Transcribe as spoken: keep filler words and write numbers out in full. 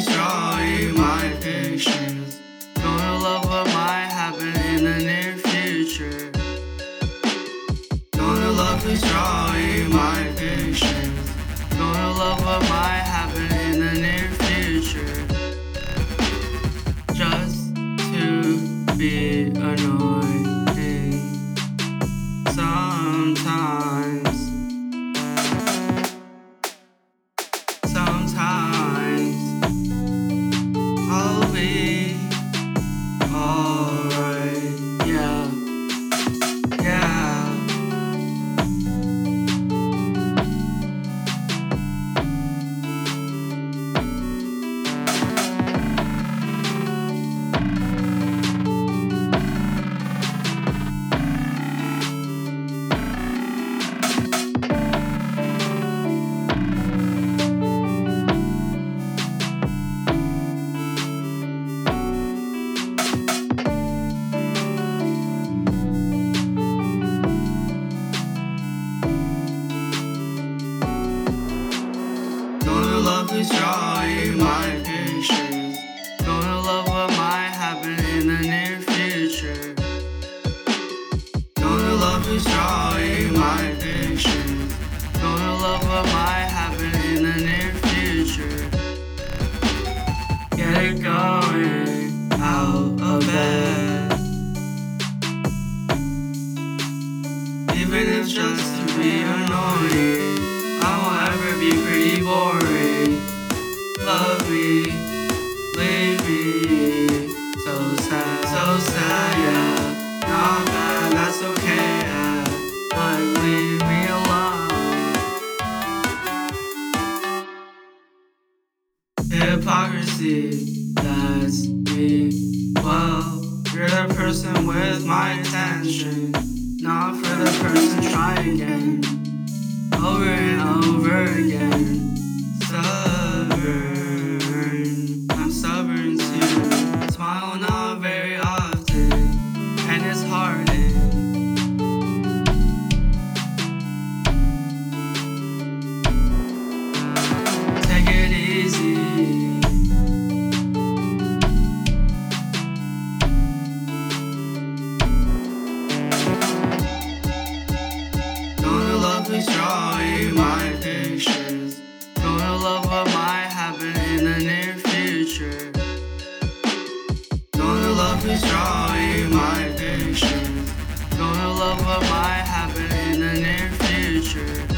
who's drawing my pictures. Gonna love what might happen in the near future. Gonna love who's drawing my pictures. Gonna love what might happen in the near future. Just to be annoying sometimes. Sometimes I'll be alright, yeah, yeah. Love who's drawing my pictures. Gonna love what might happen in the near future. Gonna love who's drawing my pictures. Gonna love what might happen in the near future. Get it going out of bed, even if just to be annoying. I won't ever be pretty boring. Love me, leave me, so sad, so sad, yeah. Not bad, that's okay, yeah. Like, leave me alone. Hypocrisy, that's me. Well, you're the person with my attention, not for the person trying again. Over and over again. Stubborn, I'm stubborn too. Smile not very often, and it's hardening. Take it easy. Gonna love who's drawing my pictures. Gonna love what might happen in the near future. Gonna love who's drawing my pictures. Gonna love what might happen in the near future.